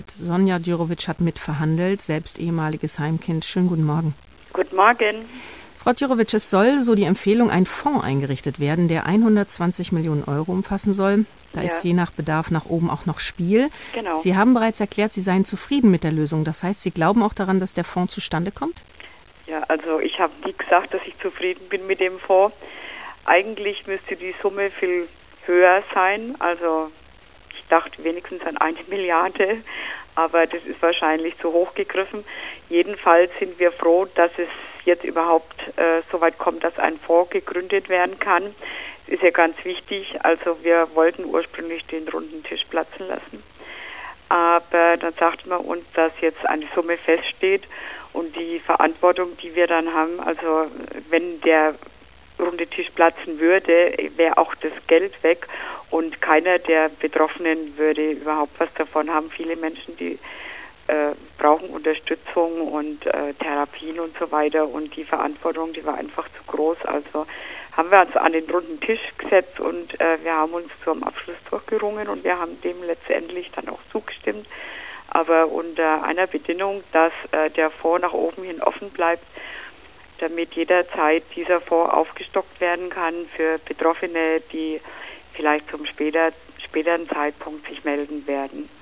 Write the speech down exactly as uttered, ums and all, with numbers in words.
Sonja Djurovic hat mitverhandelt, selbst ehemaliges Heimkind. Schönen guten Morgen. Guten Morgen. Frau Djurovic, es soll, so die Empfehlung, ein Fonds eingerichtet werden, der hundertzwanzig Millionen Euro umfassen soll. Da ja. ist je nach Bedarf nach oben auch noch Spiel. Genau. Sie haben bereits erklärt, Sie seien zufrieden mit der Lösung. Das heißt, Sie glauben auch daran, dass der Fonds zustande kommt? Ja, also ich habe nie gesagt, dass ich zufrieden bin mit dem Fonds. Eigentlich müsste die Summe viel höher sein. Also ich dachte wenigstens an eine Milliarde, aber das ist wahrscheinlich zu hoch gegriffen. Jedenfalls sind wir froh, dass es jetzt überhaupt äh, so weit kommt, dass ein Fonds gegründet werden kann. Das ist ja ganz wichtig. Also wir wollten ursprünglich den runden Tisch platzen lassen. Aber dann sagte man uns, dass jetzt eine Summe feststeht und die Verantwortung, die wir dann haben, also wenn der runde Tisch platzen würde, wäre auch das Geld weg und keiner der Betroffenen würde überhaupt was davon haben. Viele Menschen, die äh, brauchen Unterstützung und äh, Therapien und so weiter und die Verantwortung, die war einfach zu groß. Also haben wir uns an den runden Tisch gesetzt und äh, wir haben uns zum Abschluss durchgerungen und wir haben dem letztendlich dann auch zugestimmt, aber unter einer Bedingung, dass äh, der Fonds nach oben hin offen bleibt, damit jederzeit dieser Fonds aufgestockt werden kann für Betroffene, die vielleicht zum später, späteren Zeitpunkt sich melden werden.